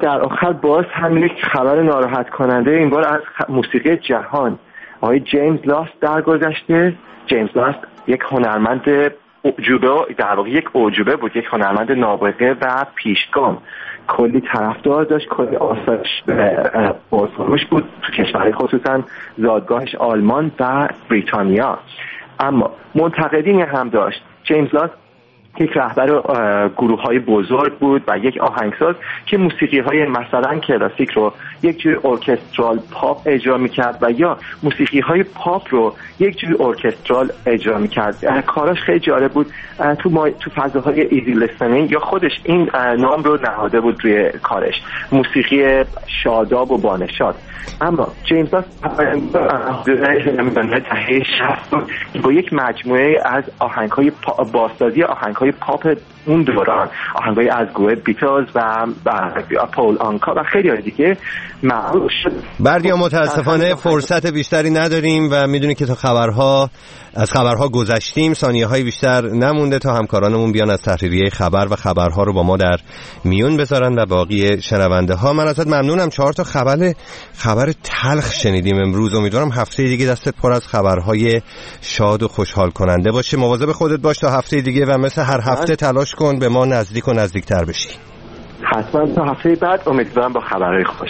در آخر باز هم یک خبر ناراحت کننده این بار از موسیقی جهان. آقای جیمز لاست درگذشته. جیمز لاست یک هنرمند در واقع یک اعجوبه بود، یک هنرمند نابغه و پیشگام. کلی طرفدار داشت، کلی آثارش پرفروش بود تو کشورهای خصوصا زادگاهش آلمان و بریتانیا. اما منتقدین هم داشت. جیمز لاست یک رهبر گروه‌های بزرگ بود و یک آهنگساز که موسیقی‌های مثلا کلاسیک رو یک جور ارکسترال پاپ اجرا می‌کرد و یا موسیقی‌های پاپ رو یک جور ارکسترال اجرا می‌کرد. کاراش خیلی جالب بود. تو فضاهای ایزی لیسنینگ یا خودش این نام رو نهاده بود روی کارش، موسیقی شاداب و بانشاد. اما جیمز لاست دهه 60 با یک مجموعه از آهنگ‌های بازسازی آهنگ‌های پاپ اون دوران، آهنگ‌های از گروه بیتلز و پول آنکا و خیلی دیگه معروف شد. بردیا متاسفانه فرصت بیشتری نداریم و میدونی که از خبرها گذشتیم، ثانیه‌های بیشتر نمونده تا همکارانمون بیان از تحریریه خبر و خبرها رو با ما در میون بذارن و باقی شنونده ها. من ازت ممنونم. 4 تا خبر تلخ شنیدیم امروز. امیدوارم هفته دیگه دستت پر از خبرهای شاد و خوشحال کننده باشه. مواظب خودت باش تا هفته دیگه و مثل هر هفته تلاش کن به ما نزدیک و نزدیکتر بشی. حتما تا هفته بعد امیدوارم با خبرهای خوش.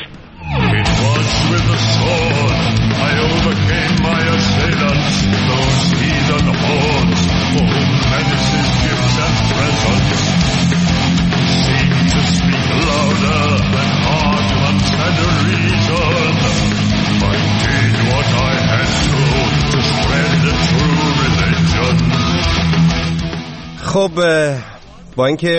خب با اینکه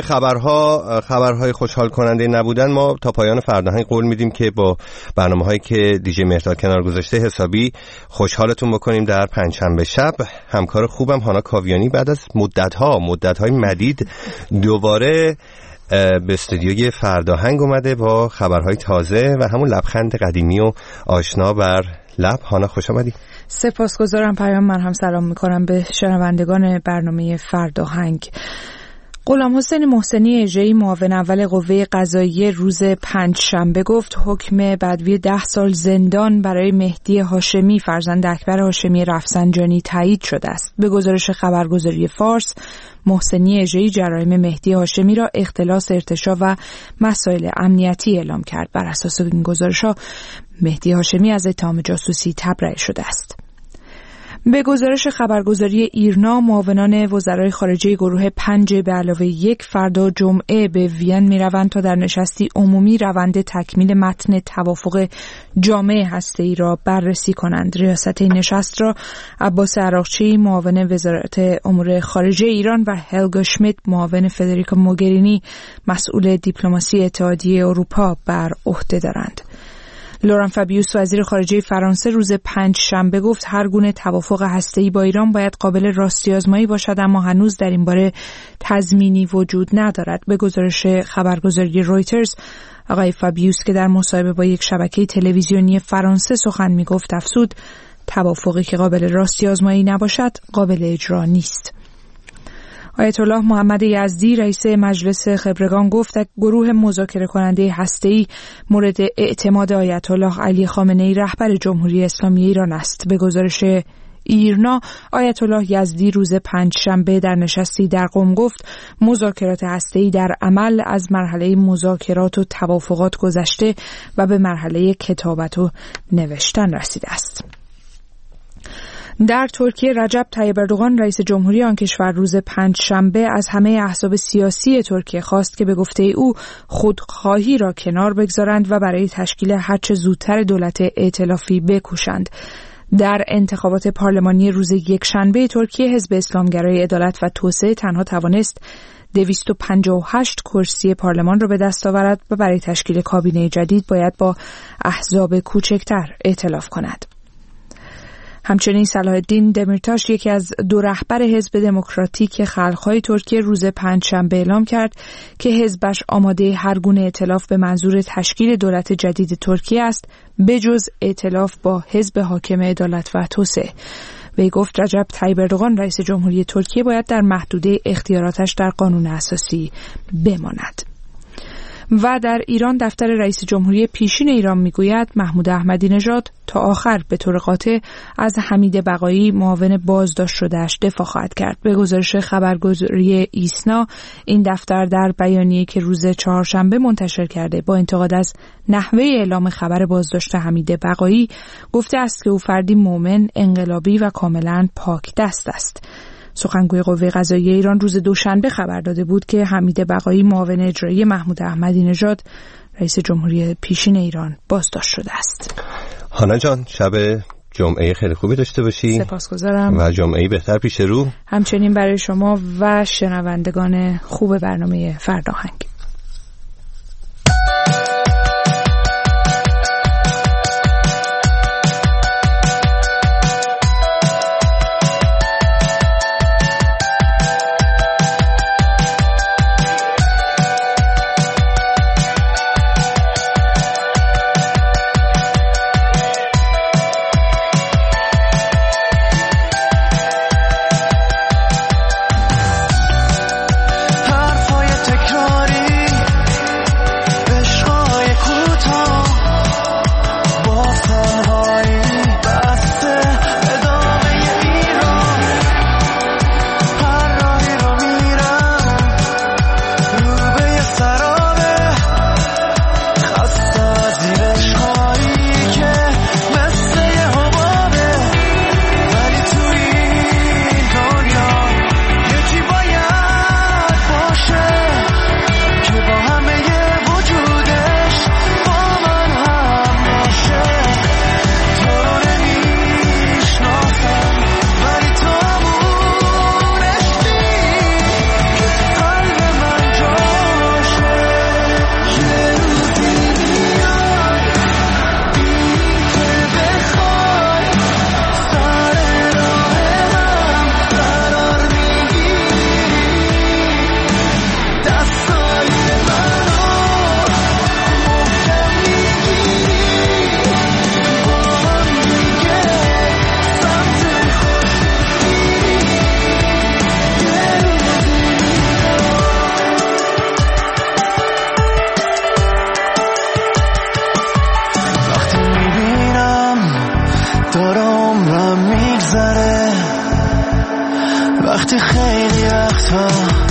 خبرهای خوشحال کننده نبودن، ما تا پایان فرداهنگ قول میدیم که با برنامه‌هایی که دیجی مهرداد کنار گذاشته حسابی خوشحالتون بکنیم. در پنجشنبه شب همکار خوبم هانا کاویانی بعد از مدت‌های مدید دوباره به استودیوی فرداهنگ اومده با خبرهای تازه و همون لبخند قدیمی و آشنا بر لب. هانا خوش آمدی. سپاسگزارم پیام. من هم سلام میکنم به شنوندگان برنامه فرداهنگ. غلام حسین محسنی اژه‌ای معاون اول قوه قضاییه روز پنجشنبه گفت حکم بدوی 10 سال زندان برای مهدی هاشمی فرزند اکبر هاشمی رفسنجانی تایید شده است. به گزارش خبرگزاری فارس، محسنی اژه‌ای جرایم مهدی هاشمی را اختلاس، ارتشاء و مسائل امنیتی اعلام کرد. بر اساس این گزارش‌ها مهدی هاشمی از اتهام جاسوسی تبرئه شده است. به گزارش خبرگزاری ایرنا، معاونان وزرای خارجه گروه 5 به علاوه 1 فردا جمعه به وین میروند تا در نشستی عمومی روند تکمیل متن توافق جامع هسته‌ای را بررسی کنند. ریاست این نشست را عباس عراقچی معاون وزارت امور خارجه ایران و هلگا شمیت معاون فدریکا موگرینی مسئول دیپلماسی اتحادیه اروپا بر عهده دارند. لوران فابیوس وزیر خارجه فرانسه روز پنجشنبه گفت هر گونه توافق هسته‌ای با ایران باید قابل راستی‌آزمایی باشد، اما هنوز در این باره تضمینی وجود ندارد. به گزارش خبرگزاری رویترز، آقای فابیوس که در مصاحبه با یک شبکه تلویزیونی فرانسه سخن می‌گفت افزود توافقی که قابل راستی‌آزمایی نباشد قابل اجرا نیست. آیت الله محمد یزدی رئیس مجلس خبرگان گفت گروه مذاکره کننده هسته‌ای مورد اعتماد آیت الله علی خامنه‌ای رهبر جمهوری اسلامی ایران است. به گزارش ایرنا، آیت الله یزدی روز پنجشنبه در نشستی در قم گفت مذاکرات هسته‌ای در عمل از مرحله مذاکرات و توافقات گذشته و به مرحله کتابت و نوشتن رسیده است. در ترکیه، رجب طیب اردوغان رئیس جمهوری آن کشور روز پنجشنبه از همه احزاب سیاسی ترکیه خواست که به گفته او خودخواهی را کنار بگذارند و برای تشکیل هرچه زودتر دولت ائتلافی بکوشند. در انتخابات پارلمانی روز یکشنبه ترکیه، حزب اسلامگرای عدالت و توسعه تنها توانست 258 کرسی پارلمان را به دست آورد و برای تشکیل کابینه جدید باید با احزاب کوچکتر ائتلاف کند. همچنین صلاح الدین دمیرتاش، یکی از 2 رهبر حزب دموکراتیک خلق‌های ترکیه، روز پنجشنبه اعلام کرد که حزبش آماده هر گونه ائتلاف به منظور تشکیل دولت جدید ترکیه است، بجز ائتلاف با حزب حاکم عدالت و توسعه. وی گفت رجب طیب اردوغان رئیس جمهوری ترکیه باید در محدوده اختیاراتش در قانون اساسی بماند. و در ایران دفتر رئیس جمهوری پیشین ایران میگوید محمود احمدی نژاد تا آخر به طور قاطع از حمید بقایی معاون بازداشت شده‌اش دفاع خواهد کرد. به گزارش خبرگزاری ایسنا، این دفتر در بیانیه‌ای که روز چهارشنبه منتشر کرده با انتقاد از نحوه اعلام خبر بازداشت حمید بقایی گفته است که او فردی مومن، انقلابی و کاملا پاک دست است. سخنگوی قوه قضاییه ایران روز دوشنبه خبر داده بود که حمید بقایی معاون اجرایی محمود احمدی نژاد رئیس جمهوری پیشین ایران بازداشت شده است. هانا جان، شب جمعه خیلی خوبی داشته باشی. سپاسگزارم و جمعه بهتر پیش رو. همچنین برای شما و شنوندگان خوب برنامه فرداهنگ. وقتی خیلی وقتا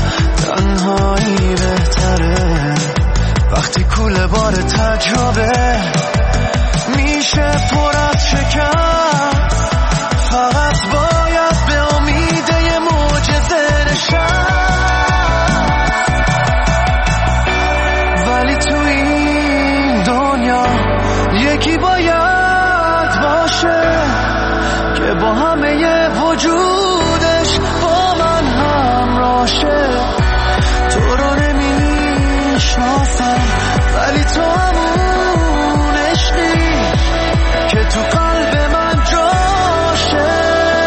تنهایی بهتره، وقتی کوله بار تجربه میشه پر از شکست، فقط باید به امید یه معجزه نشست. ولی تو این دنیا یکی باید باشه که با همه ی وجودش با من همراه شه. تو رو نمیشناسم ولی تو همون عشقی که تو قلب من جاشه.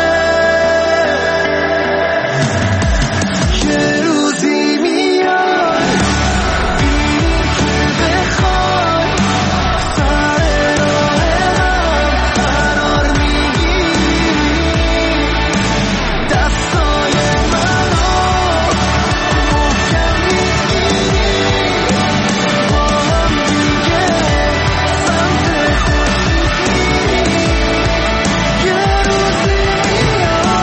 یه روزی میاد ببینی که بخوای سر راه من قرار میگیری، دستای منو محکم میگیری، با هم دیگه سمت خورشید میری. یه روزی میاد.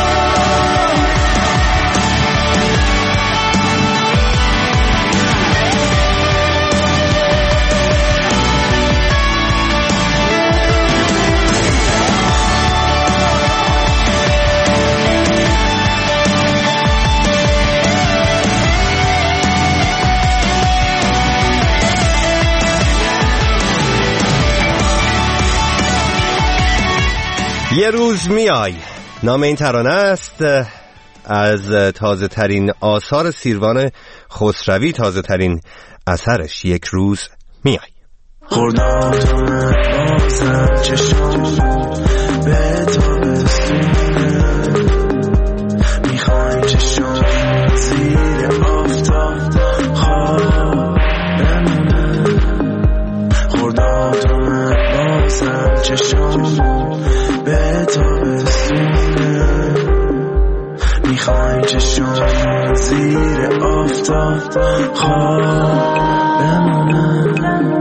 یه روز میای، نام این ترانه است از تازه ترین آثار سیروان خسروی، تازه ترین اثرش یک روز میای. خوردم بازم چشم به تابستونه، میخوایم چشم زیر آفتاب خواب بمونه. خوردم بازم چشم به تابستونه، میخوایم چشم زیر آفتاب خواب بمونه.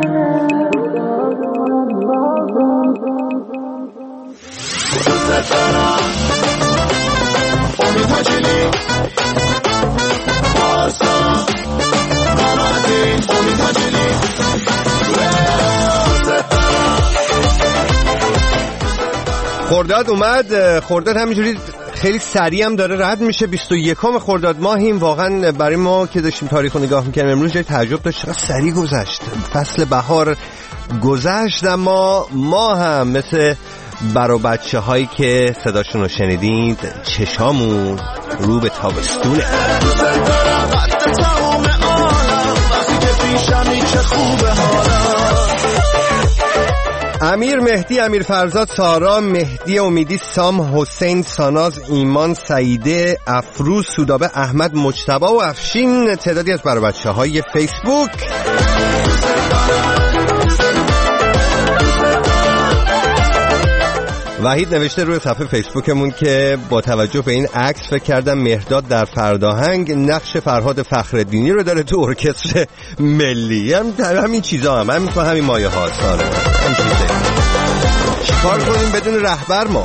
خرداد اومد. خرداد همینجوری خیلی سریع هم داره رد میشه. 21 خرداد ماهیم. واقعا برای ما که داشتیم تاریخ رو نگاه میکنیم امروز جای تعجب داشت، چقدر سریع گذشت. فصل بهار گذشت، اما ما هم مثل برا بچه هایی که صداشون رو شنیدید چشامون رو به تابستونه. امیر، مهدی، امیر فرزاد، سارا، مهدی امیدی، سام، حسین، ساناز، ایمان، سعیده، افروز، سودابه، احمد، مجتبی و افشین تعدادی از برای بچه های فیسبوک. وحید نوشته روی صفحه فیسبوکمون که با توجه به این عکس فکر کردم مهرداد در فرداهنگ نقش فرهاد فخرالدینی رو داره تو ارکستر ملی. همین چیزا هم همین مایه ها ساره. همین چیزه. چیکار کنیم بدون رهبر ما؟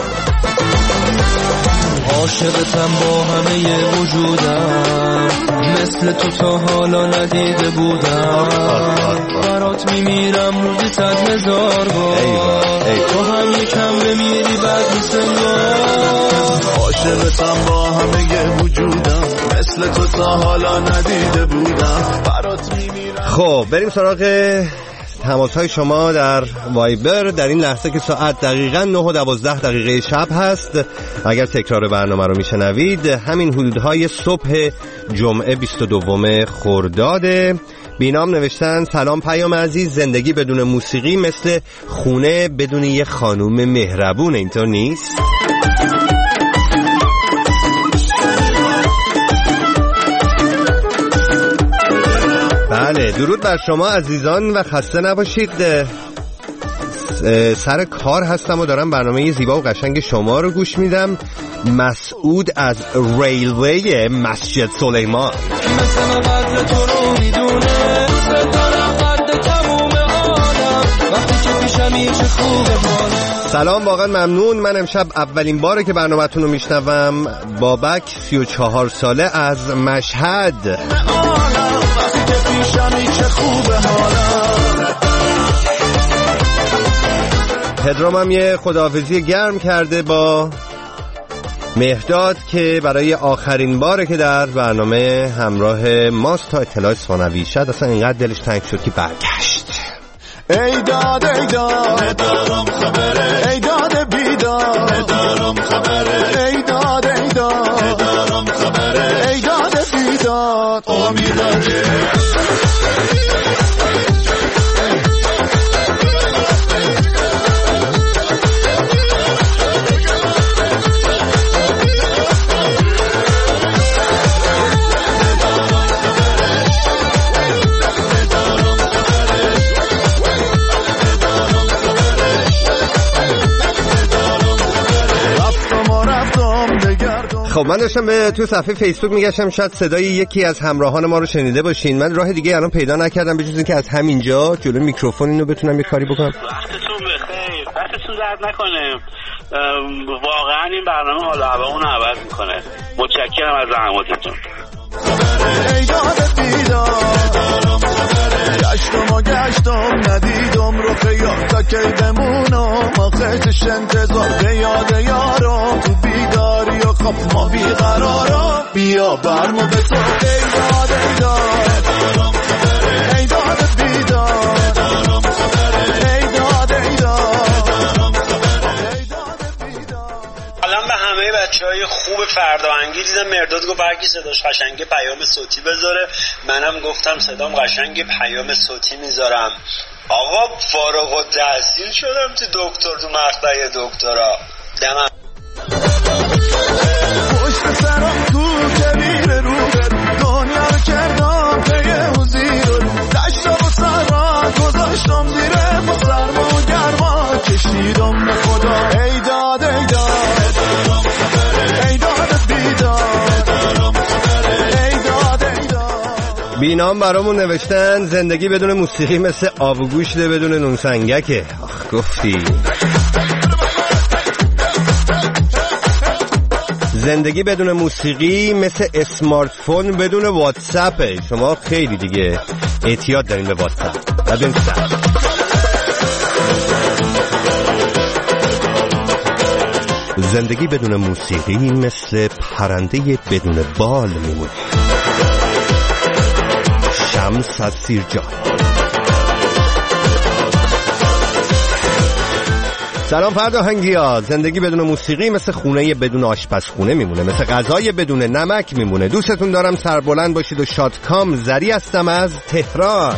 عاشقتم با همه وجودم، مثل تو تا حالا ندیده بودم. برات میمیرم روزی 100,000 بار، تو هم یکم بمیری بعد سنگار. عاشقتم با همه وجودم، مثل تو تا حالا ندیده بودم. برات میمیرم. خب بریم سراغ تماس‌های شما در وایبر در این لحظه که ساعت دقیقاً 9:12 شب هست. اگر تکرار برنامه رو میشنوید همین حدودهای صبح جمعه 22 خرداد. بینام نوشتن سلام پیام عزیز، زندگی بدون موسیقی مثل خونه بدون یه خانوم مهربون، اینطور نیست؟ بله، درود بر شما عزیزان و خسته نباشید. سر کار هستم و دارم برنامه زیبا و قشنگ شما رو گوش میدم. مسعود از ریلوی مسجد سلیمان. مثلا قدر تو رو میدونه، دارم قدر تموم عالم، وقتی که پیشمی چه خوبه حالم. سلام، واقعا ممنون. من امشب اولین باره که برنامه‌تون رو میشنوم. بابک 34 ساله از مشهد. پدرام هم یه خداحافظی گرم کرده با مهرداد که برای آخرین باره که در برنامه همراه ماست تا اطلاع ثانوی شد. اصلا اینقدر دلش تنگ شد که برگشت. ای داد ای داد ندارم خبره، ای داد بیداد ندارم خبره، ای داد ای داد ندارم خبره، ای داد بیداد امیداره. خب من داشتم به تو صفحه فیسبوک میگشتم شاید صدای یکی از همراهان ما رو شنیده باشین. من راه دیگه الان پیدا نکردم بجز اینکه از همینجا جلوی میکروفون اینو بتونم یه کاری بکنم. وقتتون بخیر، وقتتون درد نکنه. واقعا این برنامه حالا هوامون رو عوض میکنه. متشکرم از زحماتتون. گشتم ندیدم رو خیال تا که بمونم، آخرش انتظار یاد یارم تو بیداری و خب ما بیقرارم. بیا برمو به تو ای داد ای داد ای داد بیداد ای داد ای داد. الان به همه بچهای خوب فرداهنگی دیدم مهرداد گفت هرکی صداش قشنگه پیام صوتی بذاره. منم گفتم صدام قشنگه پیام صوتی میذارم. آقا فارغ التحصیل شدم تو دکتر، تو مقطع دکترا. دمم پشت سرم تو کبیر رو دنیا رو کردم پی وزیر رو دشت و سرم گذاشتم زیره با سرما و گرما کشیدم به خدا. ای داد ای داد ای داد بیداد ای داد ای داد. اینام برامون نوشتن زندگی بدون موسیقی مثل آبگوشت بدون نون سنگکه. آخ گفتی. زندگی بدون موسیقی مثل اسمارت فون بدون واتساپه. شما خیلی دیگه اعتیاد دارین به واتساپ. بدون زندگی بدون موسیقی مثل پرنده بدون بال میمونه. شمس از سیرجان. سلام فرداهنگی‌ها. زندگی بدون موسیقی مثل خونه بدون آشپزخونه میمونه، مثل غذای بدون نمک میمونه. دوستتون دارم، سربلند باشید و شادکام. زری هستم از تهران.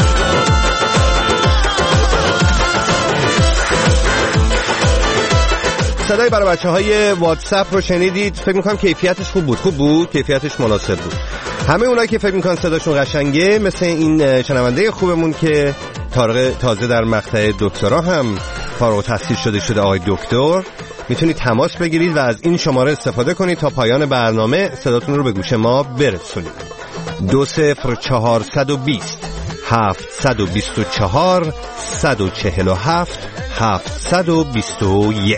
صدای برای بچه‌های واتساپ رو شنیدید. فکر می‌کنم کیفیتش خوب بود، کیفیتش مناسب بود. همه اونایی که فکر می‌کنن صداشون قشنگه، مثل این شنونده خوبمون که تازه در مقطع دکترا هم فارغ التحصیل شده آقای دکتر، میتونید تماس بگیرید و از این شماره استفاده کنید تا پایان برنامه صداتون رو به گوش ما برسونید. 20420 724 147 721.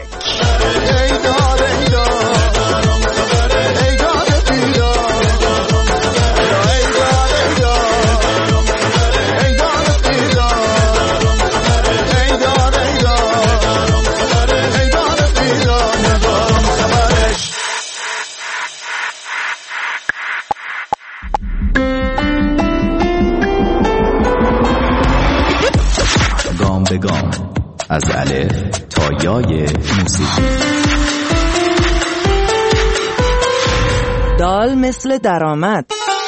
گام به گام از الف تا یای موسیقی. دال مثل درآمد.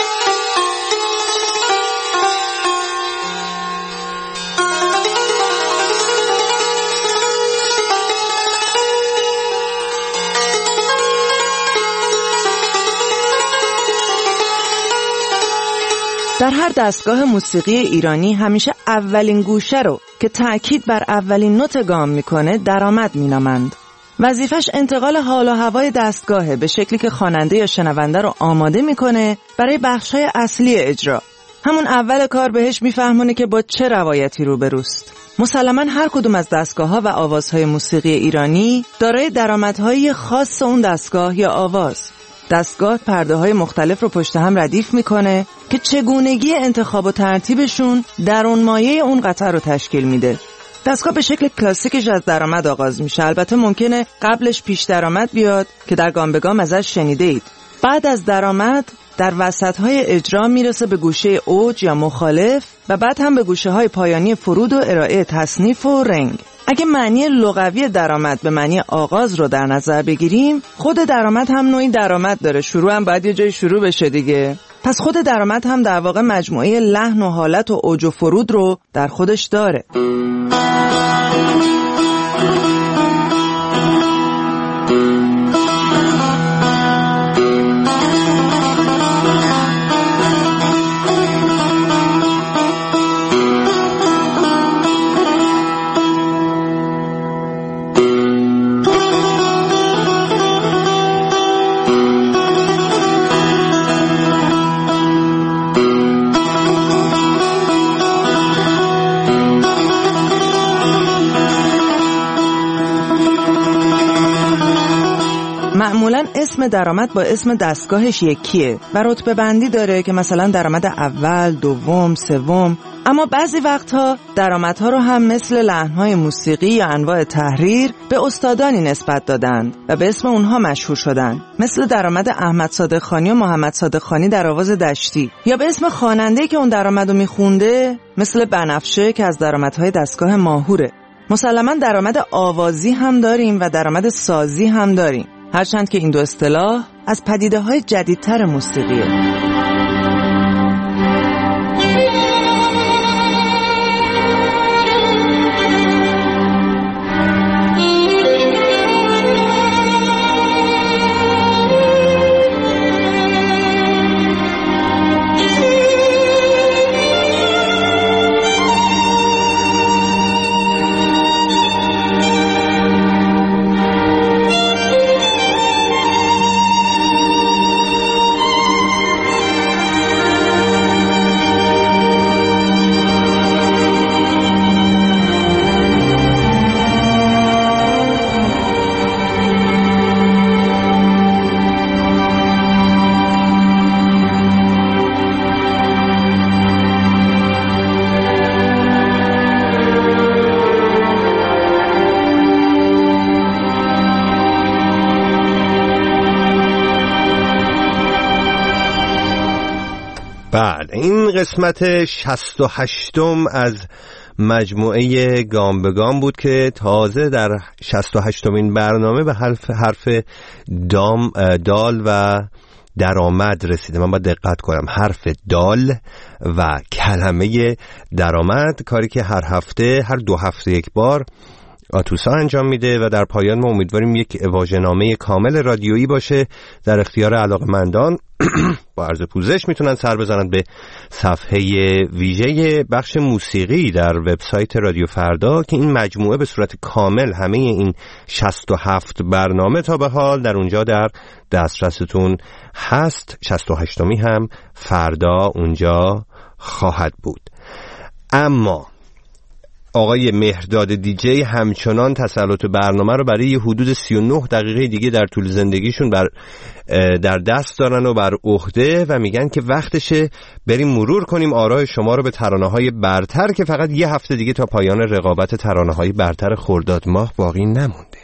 در هر دستگاه موسیقی ایرانی همیشه اولین گوشه رو که تأکید بر اولین نوت گام میکنه درآمد مینامند. وظیفش انتقال حال و هوای دستگاهه به شکلی که خواننده یا شنونده رو آماده میکنه برای بخشای اصلی اجرا. همون اول کار بهش میفهمونه که با چه روایتی روبروست. مسلماً هر کدوم از دستگاه‌ها و آوازهای موسیقی ایرانی دارای درآمدهای خاص اون دستگاه یا آواز. دستگاه پرده‌های مختلف رو پشت هم ردیف میکنه که چگونگی انتخاب و ترتیبشون درون مایه اون قطعه رو تشکیل میده. دستگاه به شکل کلاسیکش از درآمد آغاز میشه. البته ممکنه قبلش پیش درآمد بیاد که در گام به گام ازش شنیده اید. بعد از درآمد در وسط‌های اجرا میرسه به گوشه اوج یا مخالف و بعد هم به گوشه‌های پایانی فرود و ارائه تصنیف و رنگ. اگه معنی لغوی درآمد به معنی آغاز رو در نظر بگیریم، خود درآمد هم نوعی درآمد داره. شروع هم باید یه جای شروع بشه دیگه. پس خود درآمد هم در واقع مجموعه لحن و حالت و اوج و فرود رو در خودش داره. معمولاً اسم درآمد با اسم دستگاهش یکیه و رتبه بندی داره که مثلا درآمد اول، دوم، سوم. اما بعضی وقتها درآمدها رو هم مثل لحن‌های موسیقی یا انواع تحریر به استادانی نسبت دادند و به اسم اونها مشهور شدند، مثل درآمد احمد صادقخانی و محمد صادقخانی در آواز دشتی، یا به اسم خواننده‌ای که اون درآمدو میخونده، مثل بنفشه که از درآمدهای دستگاه ماهوره. مسلماً درآمد آوازی هم داریم و درآمد سازی هم داریم، هرچند که این دو اصطلاح از پدیده‌های جدیدتر موسیقیه. بله، این قسمت 68م از مجموعه گام به گام بود که تازه در 68مین برنامه به حرف دال و درآمد رسیده. من باید دقت کنم، حرف دال و کلمه درآمد، کاری که هر 2 هفته یک بار آتوسا انجام میده و در پایان ما امیدواریم یک واژه‌نامه کامل رادیویی باشه در اختیار علاقه‌مندان. با عرض پوزش میتونن سر بزنن به صفحه ویژه بخش موسیقی در وبسایت رادیو فردا که این مجموعه به صورت کامل همه این 67 برنامه تا به حال در اونجا در دسترستون هست. 68می هم فردا اونجا خواهد بود. اما آقای مهرداد دیجی همچنان تسلط برنامه رو برای حدود 39 دقیقه دیگه در طول زندگیشون در دست دارن و بر عهده و میگن که وقتشه بریم مرور کنیم آرای شما رو به ترانه‌های برتر که فقط یه هفته دیگه تا پایان رقابت ترانه‌های برتر خرداد ماه باقی نمونده.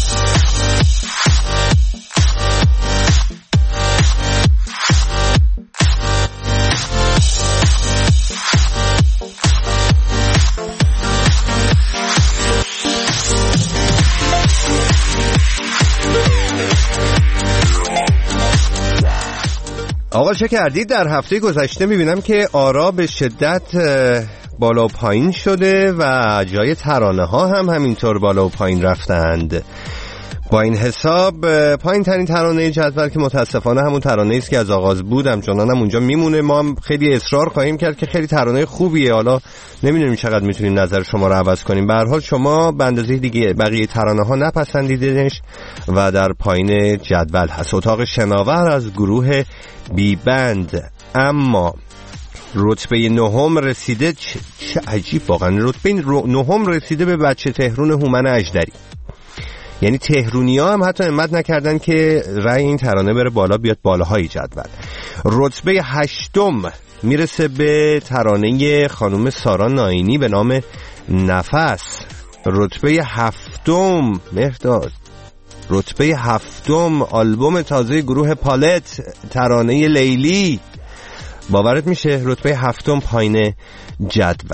آقا چه کردید؟ در هفته گذشته میبینم که آرا به شدت بالا و پایین شده و جای ترانه ها هم همینطور بالا و پایین رفتند. با این حساب پایین ترین ترانه جدول که متاسفانه همون ترانه است که از آغاز بود همچنان هم اونجا میمونه. ما هم خیلی اصرار خواهیم کرد که خیلی ترانه خوبیه، حالا نمیدونیم چقدر میتونیم نظر شما رو عوض کنیم. به هر حال شما به اندازه دیگه بقیه ترانه ها نپسندیدنش و در پایین جدول هست. اتاق شناور از گروه بی بند اما رتبه 9 رسیده. چه عجیب واقعا، رتبه 9 رسیده به بچه تهرون هومن اژدری. یعنی تهرونی ها هم حتی همت نکردن که رأی این ترانه بره بالا، بیاد بالاهای جدول. رتبه 8 میرسه به ترانه خانم سارا ناینی به نام نفس. رتبه 7 مهرداد، رتبه 7 آلبوم تازه گروه پالت ترانه لیلی. باورت میشه؟ رتبه 7 پایین جدول.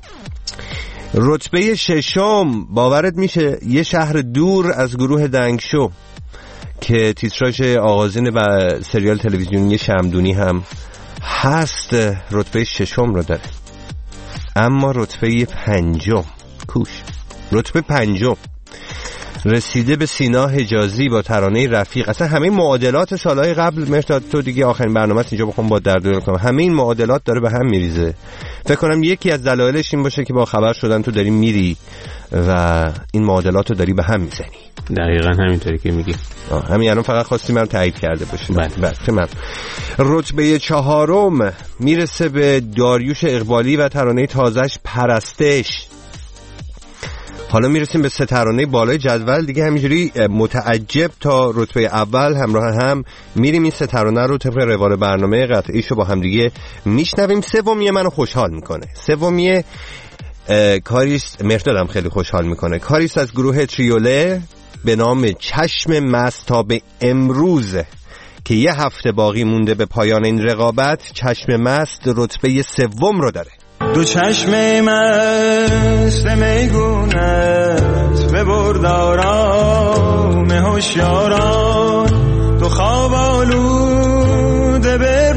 رتبه 6 باورت میشه؟ یه شهر دور از گروه دنگشو که تیتراژ آغازین و سریال تلویزیونی شمدونی هم هست، رتبه 6 رو داره. اما رتبه 5 کوش، رتبه 5 رسیده به سینا حجازی با ترانه رفیق. اصلا همه معادلات سالهای قبل، مهرداد تو دیگه آخرین برنامه اینجا بخوام با درد کنم، همه این معادلات داره به هم میریزه. فکر کنم یکی از دلایلش این باشه که با خبر شدن تو داری میری و این معادلات رو داری به هم میزنی. دقیقاً همینطوری که میگی. همین الان فقط خواستی من تایید کرده باشی. بله. من رتبه 4 میرسه به داریوش اقبالی و ترانه تازه‌اش پرستش. حالا میرسیم به 3 ترانه بالای جدول دیگه، همینجوری متعجب تا رتبه اول همراه هم میریم. این 3 ترانه رو طبق روال برنامه قطعیشو با هم دیگه میشنویم. سومیه منو خوشحال میکنه. سومیه کاریست، مهردادم خیلی خوشحال میکنه. کاریست از گروه تریوله به نام چشم مست تا به امروز که یه هفته باقی مونده به پایان این رقابت. چشم مست رتبه 3 رو داره. دو چشم مست میگونت به بردارام هوشیاران، دو خواب آلوده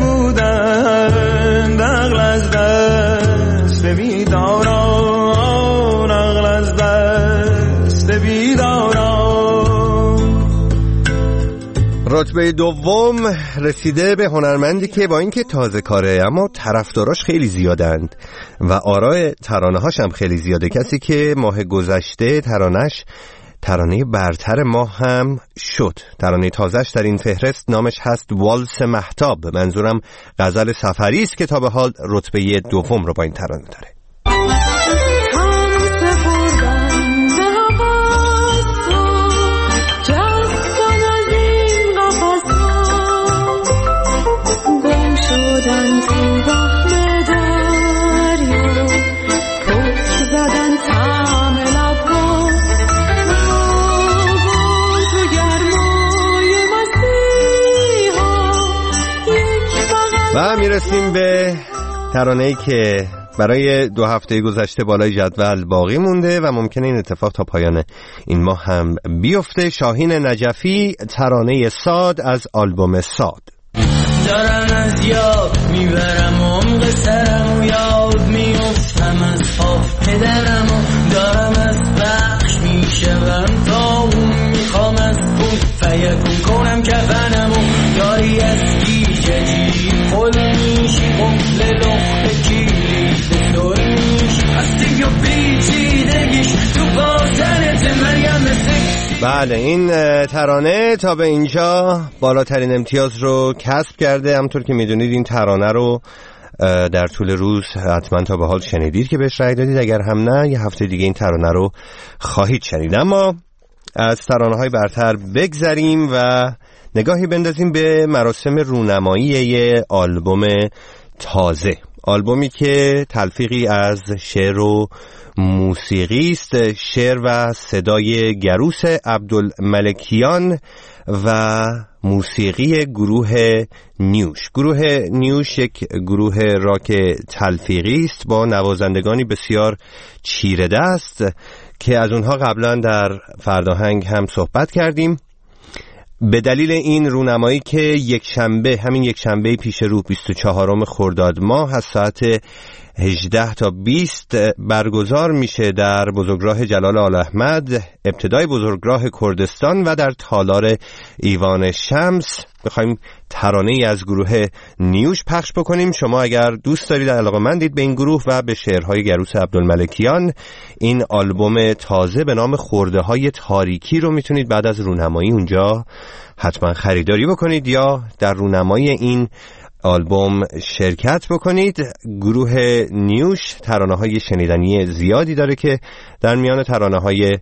ببودن عقل از دست بیداران، عقل از دست بیداران. رتبه 2 رسیده به هنرمندی که با اینکه تازه کاره اما طرفداراش خیلی زیادند و آراء ترانه‌هاش هم خیلی زیاده. کسی که ماه گذشته ترانه برتر ماه هم شد. ترانه تازه‌اش در این فهرست نامش هست والس مهتاب. منظورم غزل سفری است که تا به حال رتبه 2 رو با این ترانه داره. و میرسیم به ترانه‌ای که برای 2 هفته گذشته بالای جدول باقی مونده و ممکنه این اتفاق تا پایان این ماه هم بیفته. شاهین نجفی، ترانه ساد از آلبوم ساد. دارم از یاد میبرم عمق سرم و یاد میفتم از خواب پدرم و دارم از بخش میشوم تا اون میخوام از پول فیکون کنم کفنم و داری از گیجه جیب خل میشی قفل لخت کلید دور میشی هستی و پیچیدگیش تو بازنت مریم سکسی. بله، این ترانه تا به اینجا بالاترین امتیاز رو کسب کرده. همونطور که میدونید این ترانه رو در طول روز حتما تا به حال شنیدید که بهش رای دادید، اگر هم نه یه هفته دیگه این ترانه رو خواهید شنید. اما از ترانه‌های برتر بگذریم و نگاهی بندازیم به مراسم رونمایی آلبوم تازه، آلبومی که تلفیقی از شعر و موسیقی است، شعر و صدای گروس عبدالملکیان و موسیقی گروه نیوش. گروه نیوش یک گروه راک تلفیقی است با نوازندگانی بسیار چیره دست که از اونها قبلا در فرداهنگ هم صحبت کردیم. به دلیل این رونمایی که همین یک شنبه پیش رو 24 خرداد ماه از ساعت 18 تا 20 برگزار میشه در بزرگراه جلال آلاحمد، ابتدای بزرگراه کردستان و در تالار ایوان شمس. بخوایم ترانه‌ای از گروه نیوش پخش بکنیم. شما اگر دوست دارید، علاقه‌مندید به این گروه و به شعرهای گروس عبدالملکیان، این آلبوم تازه به نام خرده‌های تاریکی رو میتونید بعد از رونمایی اونجا حتما خریداری بکنید یا در رونمایی این آلبوم شرکت بکنید. گروه نیوش ترانه‌های شنیدنی زیادی داره که در میان ترانه‌های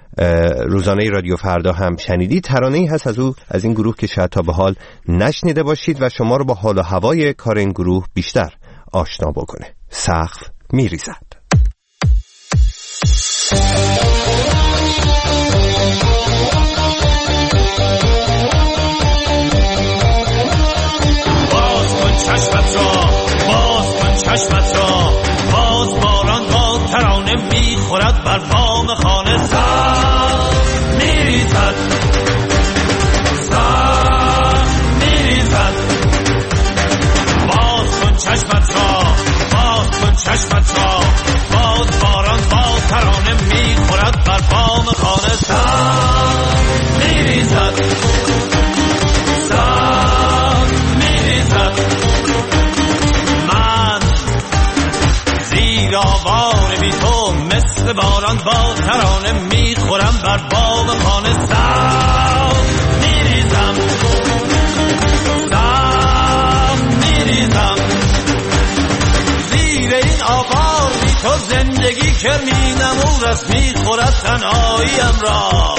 روزانه رادیو فردا هم شنیدید. ترانه‌ای هست از این گروه که شاید تا به حال نشنیده باشید و شما رو با حال و هوای کار این گروه بیشتر آشنا بکنه. سقف میریزد. چشمت را باز کن، چشمت را باز، باران با ترانه میخورد بر بام خانه. سقف میریزد، سقف میریزد. باز کن چشمت را باز کن، چشمت را باز، باران با ترانه میخورد بر بام خانه. سقف میریزد، آوار بی تو مثل باران با ترانه میخورم بر بام خانه. سقف میریزم، سقف میریزم. زیر این آوار بی تو زندگی کرمینم و رس میخورد تنهاییم را.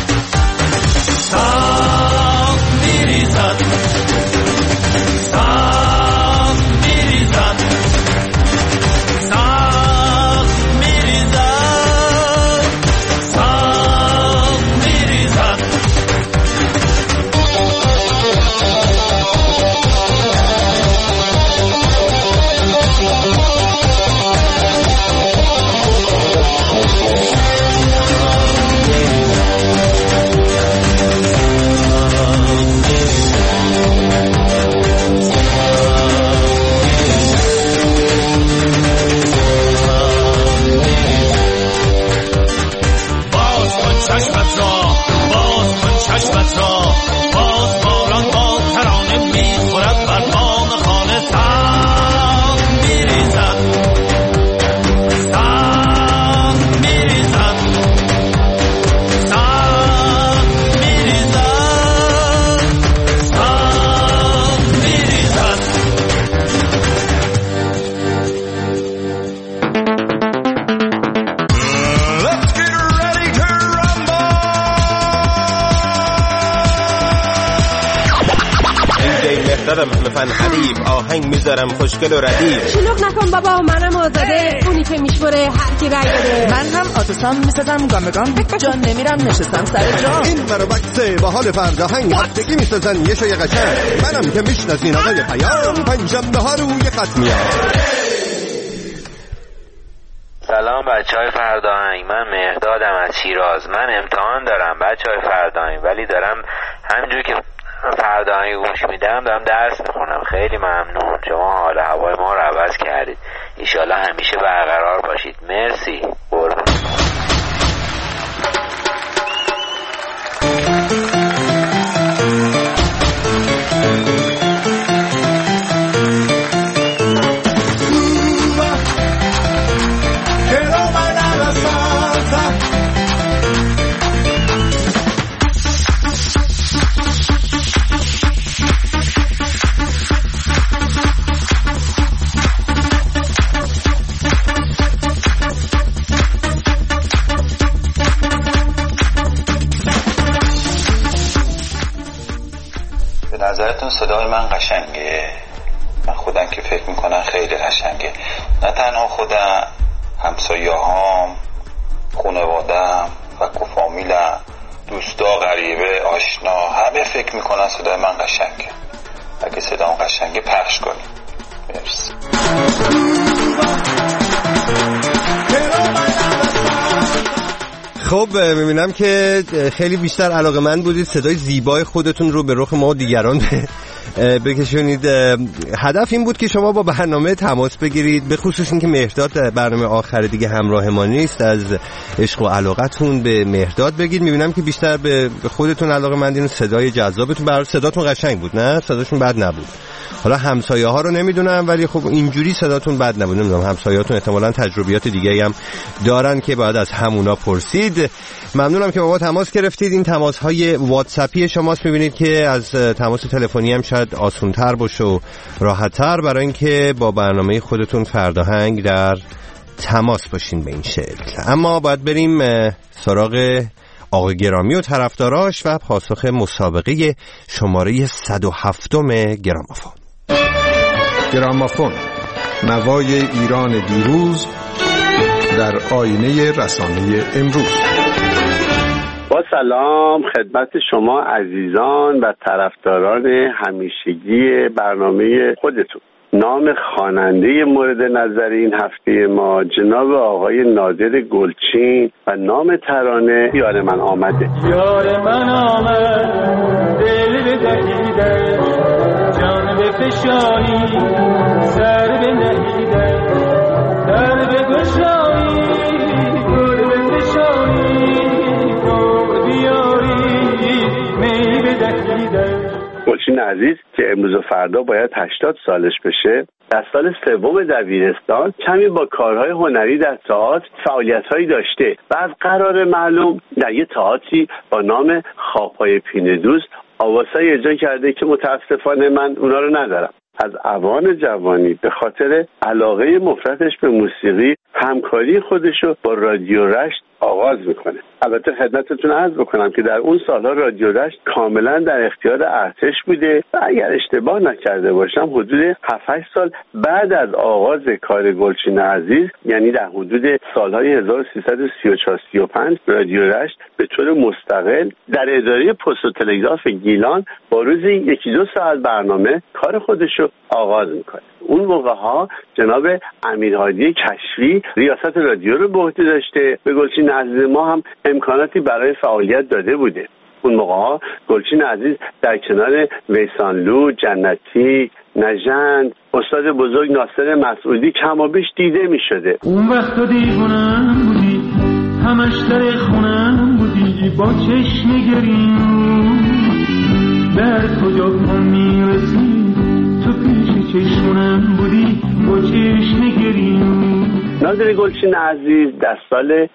سقف میریزد، سقف میریزد. مهدادم همه فن حریف، آهنگ میذارم خوشگل و ردیف. شلوغ نکن بابا منم آزاده، اونی که میشوره هر کی رای بده. من هم آتوسام میسازم گام گام، جان نمیرم نشستم سر جام. این برو بکسه با حال فرزاهنگ، هفتگی میسازن یه شای قشنگ. منم که میشناسین آقای پیام، پنجشنبه ها روی خط میام. سلام بچهای فرداهنگ، من مهدادم از شیراز. من امتحان دارم بچهای فرداهنگ، ولی دارم همینجور که فرداهنگ گوش میدم دارم درس میخونم. خیلی ممنون، شما حال هوای ما رو عوض کردید. ایشالله همیشه برقرار باشید. مرسی. قربون. نظرتون صدای من قشنگه؟ من خودم که فکر میکنم خیلی قشنگه. نه تنها خودم، همسایه‌هام، خانواده‌ام و فامیلم، دوستا، غریبه، آشنا، همه فکر میکنن صدای من قشنگه. اگه صدام قشنگه پخش کنیم. مرسی. خب میبینم که خیلی بیشتر علاقه‌مند بودید صدای زیبای خودتون رو به رخ ما دیگران بکشونید. هدف این بود که شما با برنامه تماس بگیرید، به خصوص این که مهرداد برنامه آخر دیگه همراه ما نیست. از عشق و علاقتون به مهرداد بگید. میبینم که بیشتر به خودتون علاقه‌مندین. صدای جذابتون، برای صداتون قشنگ بود، نه صداشون بد نبود. حالا همسایه ها رو نمیدونم، ولی خب اینجوری صداتون بد نبود. نمیدونم همسایه‌هاتون احتمالاً تجربیات دیگه‌ای هم دارن که باید از همونا پرسید. ممنونم که با ما تماس گرفتید. این تماس‌های واتساپی شماست. می‌بینید که از تماس تلفنی هم شاید آسان‌تر باشه و راحت‌تر برای اینکه با برنامه خودتون فرداهنگ در تماس باشین به این شکل. اما باید بریم سراغ آقا گرامی و طرفداراش و پاسخ مسابقه شماره 107 گرامافون. گرامافون، نوای ایران دیروز در آینه رسانه امروز. با سلام خدمت شما عزیزان و طرفداران همیشگی برنامه خودتون. نام خواننده مورد نظر این هفته ما جناب آقای نادر گلچین و نام ترانه یار من آمده. یار من آمد دل بدهیده، جان بفشانی سر بنهیده، در بگشایی گل بفشانی، تو بیاری می بدهیده. گلچین عزیز که امروز و فردا باید 80 سالش بشه، در سال سوم دبیرستان کمی با کارهای هنری در تئاتر فعالیت‌هایی داشته و از قرار معلوم در یه تئاتری با نام خواب‌های پینه دوست آوازهایی اجرا کرده که متاسفانه من اونا رو ندارم. از اوان جوانی به خاطر علاقه مفرطش به موسیقی همکاری خودشو با رادیو رشت آغاز میکنه. البته خدمتتون عرض بکنم که در اون سالها رادیو رشت کاملا در اختیار ارتش بوده و اگر اشتباه نکرده باشم حدود 7-8 سال بعد از آغاز کار گلچین عزیز، یعنی در حدود سالهای 1334-35 رادیو رشت به طور مستقل در اداره پست و تلگراف گیلان با روزی 1-2 ساعت برنامه کار خودشو آغاز میکنه. اون موقع ها جناب امیرهادی کشفی ریاست رادیو رو به عهده داشته، به گلچین عزیز ما هم امکاناتی برای فعالیت داده بوده. اون موقع ها گلچین عزیز در کنار ویسانلو، جنتی، نژند، استاد بزرگ ناصر مسعودی کمابیش دیده می شده. اون وقت دیوونم بودی، همش در خونم بودی، با چشم گریم در کجا پا میرسی، تو پیش چشمونم بودی با چشم گریم. نادر گلچین عزیز در سال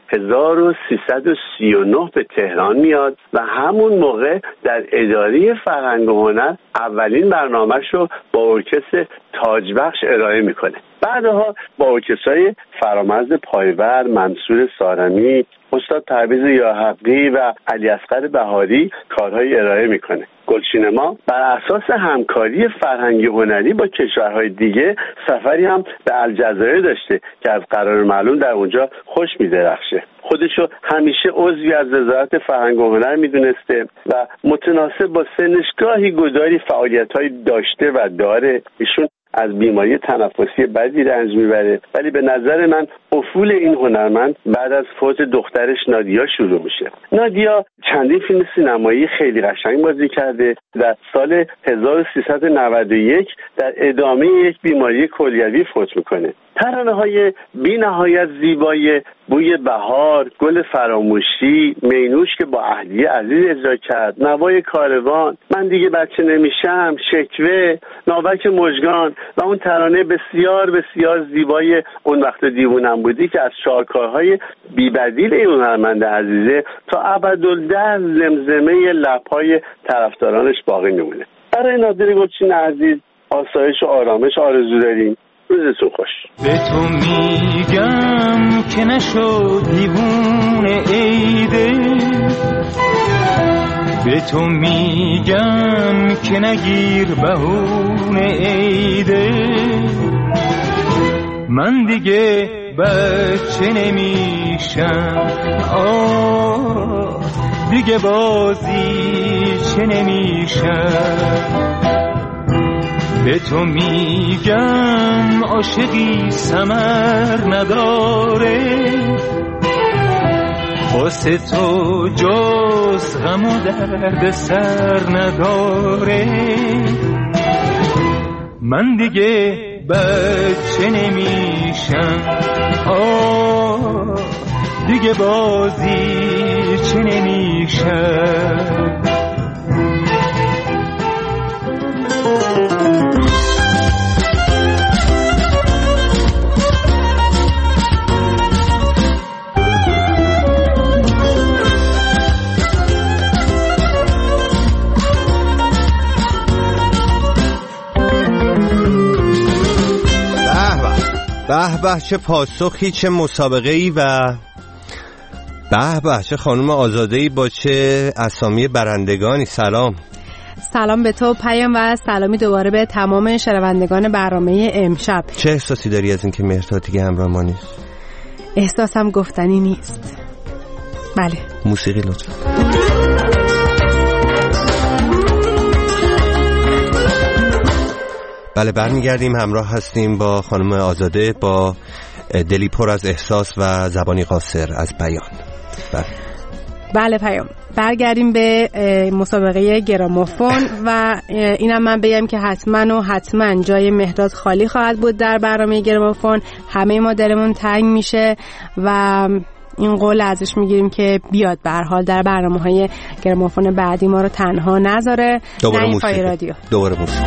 1339 به تهران میاد و همون موقع در اداره فرهنگ و هنر اولین برنامه‌ش رو با ارکستر تاج بخش ارائه میکنه. بعدها با ارکسترهای فرامرز پایور، منصور سارمی، استاد پرویز یاحقی و علی اصغر بهاری کارهای ارائه میکنه. گلشینما بر اساس همکاری فرهنگی هنری با کشورهای دیگه سفری هم به الجزایر داشته که از قرار معلوم در اونجا خوش می‌درخشه. خودشو همیشه عضوی از وزارت فرهنگ و هنر میدونسته و متناسب با سنش گاهی گداری فعالیت‌های داشته و داره. ایشون از بیماری تنفسی بدی رنج میبره، ولی به نظر من افول این هنرمند بعد از فوت دخترش نادیا شروع میشه. نادیا چندین فیلم سینمایی خیلی قشنگ بازی کرده. در سال 1391 در ادامه یک بیماری کلیوی فوت میکنه. ترانه‌های بی نهایت زیبای بوی بهار، گل فراموشی، مینوش که با اهلیه عزیز اجرا کرد، نوای کاروان، من دیگه بچه نمیشم، شکوه، ناوک مژگان و اون ترانه بسیار بسیار زیبای اون وقت دیوونم بودی که از شاهکارهای بی‌بدیل این هنرمند عزیزه تا ابدالدهر زمزمه لب‌های طرفدارانش باقی میمونه. برای نادر گلچین عزیز آسایش و آرامش آرزو داریم. روزتون خوش. به تو میگم که نشد دیوونه عیده، به تو میگم که نگیر بهونه عیده، من دیگه بچه نمیشم، دیگه بازی چه نمیشم، به تو میگم عاشقی ثمر نداره، واسه تو جز غم و درد سر نداره، من دیگه بچه نمیشم، دیگه بازی چه نمیشم. به به چه پاسخی، چه مسابقه‌ای و به به چه خانم آزاده‌ای با چه اسامی برندگانی. سلام به تو پیام و سلامی دوباره به تمام شنوندگان برنامه امشب. چه احساسی داری از اینکه مهرداد دیگه همراه ما نیست؟ احساسم گفتنی نیست. بله موسیقی لطفا. بله برمیگردیم، همراه هستیم با خانم آزاده با دلی پر از احساس و زبانی قاصر از بیان. بله پیام. برگردیم به مسابقه گرامافون و اینم من بگم که حتما جای مهرداد خالی خواهد بود در برنامه گرامافون. همه ما دلمون تنگ میشه و این قول ازش میگیریم که بیاد به هر حال در برنامه‌های گرامافون بعدی ما رو تنها نذاره. دوباره موسیقی رادیو. دوباره موسیقی.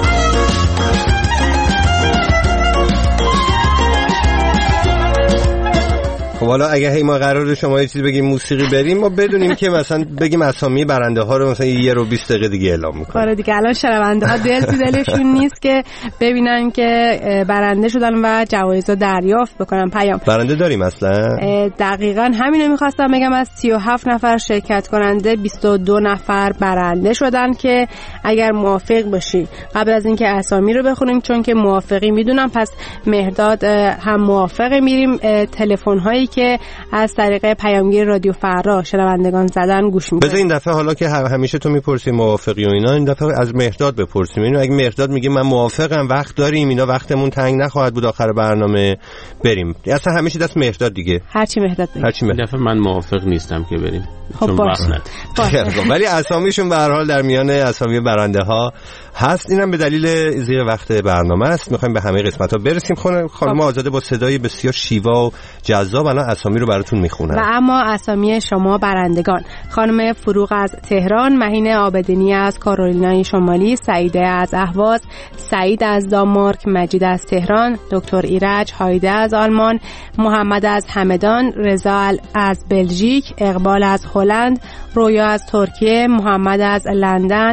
خب حالا اگه ما قراره شما یه چیزی بگیم موسیقی بریم، ما بدونیم که مثلا بگیم اسامی برنده ها رو مثلا 1 رو 20 دقیقه دیگه اعلام می‌کنیم. آره دیگه الان شنونده ها دلشون نیست که ببینن که برنده شدن و جوایز رو دریافت بکنن. پیام برنده داریم اصلا؟ دقیقاً همین رو می‌خواستم بگم. از 37 نفر شرکت کننده 22 نفر برنده شدن که اگر موافق باشی قبل از اینکه اسامی رو بخونیم، چون که موافقی میدونم پس مهرداد هم موافقه، میریم تلفن هایی که از طریق پیامگیر رادیو فردا شنوندگان زدن گوش میکنیم. بذار این دفعه حالا که همیشه تو میپرسی موافقی و اینا، این دفعه از مهرداد بپرسیم. اینو اگه مهرداد میگه من موافقم، وقت داریم، اینا وقتمون تنگ نخواهد بود آخر برنامه، بریم. اصلا همیشه دست مهرداد دیگه. هرچی مهرداد بگه. این دفعه من موافق نیستم که بریم. خب ولی اسامیشون به هر حال در میان اسامی برنده ها هست. اینم به دلیل زیر وقت برنامه است. میخوایم به همه قسمت ها برسیم. خانم آزاده با صدای بسیار شیوا و جذاب الان اسامی رو براتون میخونن. و اما اسامی شما برندگان: خانم فروغ از تهران، مهین عابدینی از کارولینای شمالی، سعیده از اهواز، سعید از دانمارک، مجید از تهران، دکتر ایرج، هایده از آلمان، محمد از همدان، رضا از بلژیک، اقبال از هلند، رویا از ترکیه، محمد از لندن،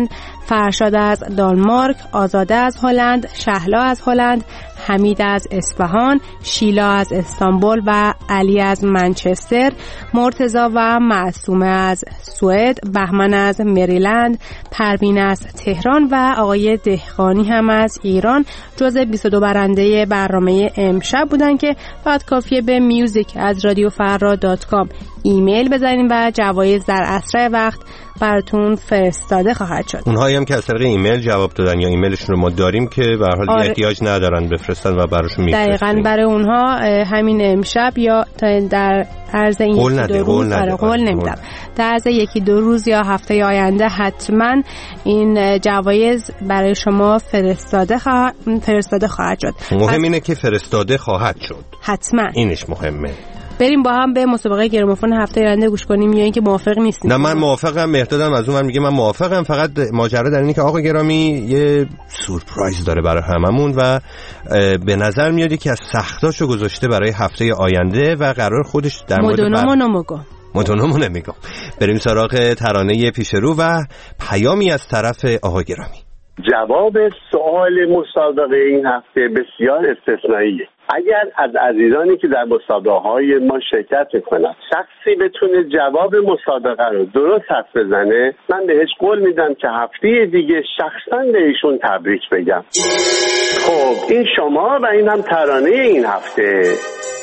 فرشاد از دانمارک، آزاده از هلند، شهلا از هلند، حمید از اصفهان، شیلا از استانبول و علی از منچستر، مرتضی و معصومه از سوئد، بهمن از مریلند، پروین از تهران و آقای دهقانی هم از ایران جزء 22 برنده برنامه امشب بودن که فقط کافیه به music@radiofara.com ایمیل بزنین و جوایز در اسرع وقت براتون فرستاده خواهد شد. اونهایی هم که از طریق ایمیل جواب دادن یا ایمیلشون رو ما داریم که به هر حال احتیاج ندارن بفرستن و براشون میفرستیم. دقیقاً برای اونها همین امشب یا در عرض این قول نمیدم. در عرض 1-2 روز یا هفته آینده حتما این جوایز برای شما فرستاده خواهد شد. مهم اینه که فرستاده خواهد شد. حتما. اینش مهمه. بریم با هم به مسابقه گرامافون هفته آینده گوش کنیم یا اینکه موافق نیستیم؟ نه من موافقم. مهردادم از اون میگه من موافقم. فقط ماجرا در اینه که آقا گرامی یه سورپرایز داره برای هممون و به نظر میاد که از سختاشو گذاشته برای هفته آینده و قرار خودش در مورد مدونمو نمیگم. بریم سراغ ترانه پیش رو و پیامی از طرف آقا گرامی. جواب سوال مسابقه این هفته بسیار استثنائیه. اگر از عزیزانی که در مسابقه‌های ما شرکت میکنن شخصی بتونه جواب مسابقه رو درست حدس بزنه، من بهش قول میدم که هفته دیگه شخصا به ایشون تبریک بگم. خب این شما و این هم ترانه این هفته.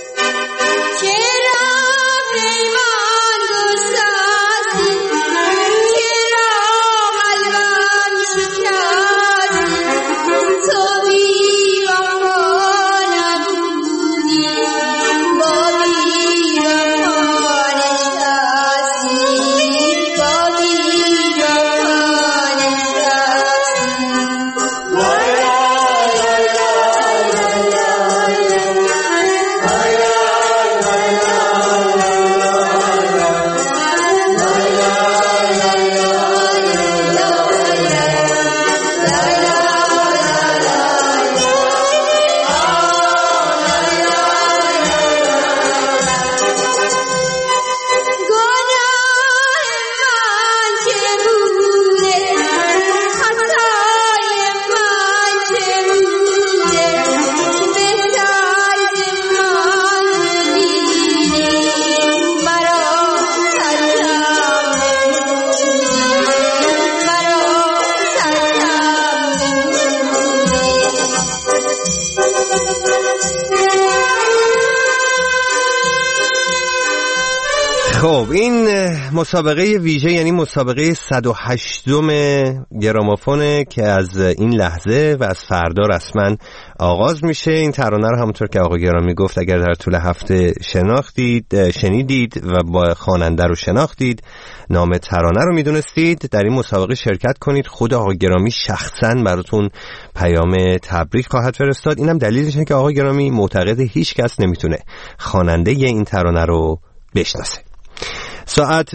خب این مسابقه ویژه یعنی مسابقه 108م گرامافونه که از این لحظه و از فردا رسما آغاز میشه. این ترانه رو همونطور که آقا گرامی گفت اگر در طول هفته شنیدید و با خواننده رو شناختید، نام ترانه رو میدونستید، در این مسابقه شرکت کنید. خود آقا گرامی شخصا براتون پیام تبریک خواهد فرستاد. اینم دلیلش اینه که آقا گرامی معتقد هیچ کس نمیتونه خواننده این ترانه رو بشناسه. ساعت